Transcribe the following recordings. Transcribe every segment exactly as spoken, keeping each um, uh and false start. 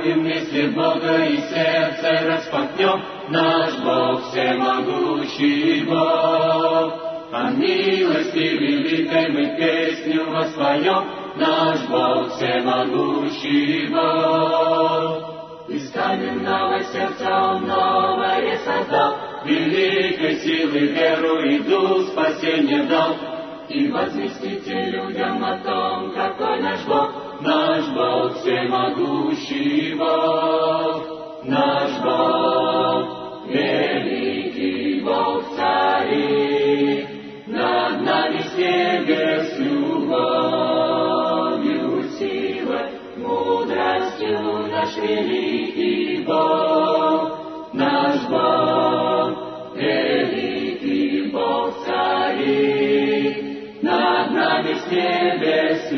нами вместе Бога и сердце распахнем, наш Бог всемогущий Бог. О милости великой мы песню воспоем, наш Бог всемогущий Бог. Из каменного сердца Он новое создал, великой силы веру и дух спасения дал. И возвестите людям о том, какой наш Бог, наш Бог всемогущий Бог, наш Бог, великий Бог царит, над нами с небес любовью, силой, мудростью наш великий Бог, наш Бог, великий Бог царит, над нами с небес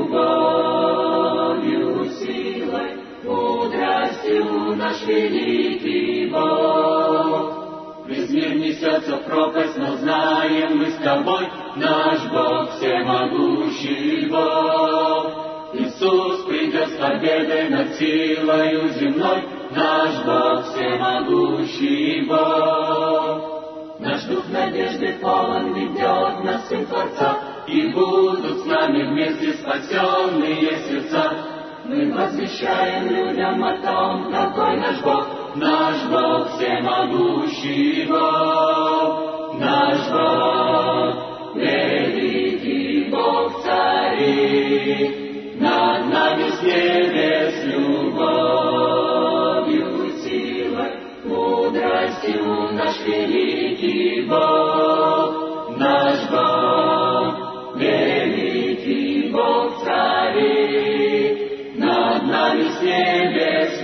любовью, силой, мудростью наш великий Бог. Весь мир несется в пропасть, но знаем мы с тобой, наш Бог всемогущий Бог. Иисус придет с победой над силою земной, наш Бог всемогущий Бог. Наш дух надежды полон ведет нас Сын Творца, и будут с нами вместе спасенные сердца. Мы возвещаем людям о том, какой наш Бог, наш Бог всемогущий Бог, наш Бог, великий Бог царит, над нами с небес любовью, силой, мудростью наш великий Бог, наш Бог, великий Бог царит, над нами с небес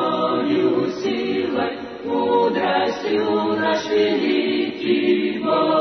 любовью, силой, мудростью наш великий Бог.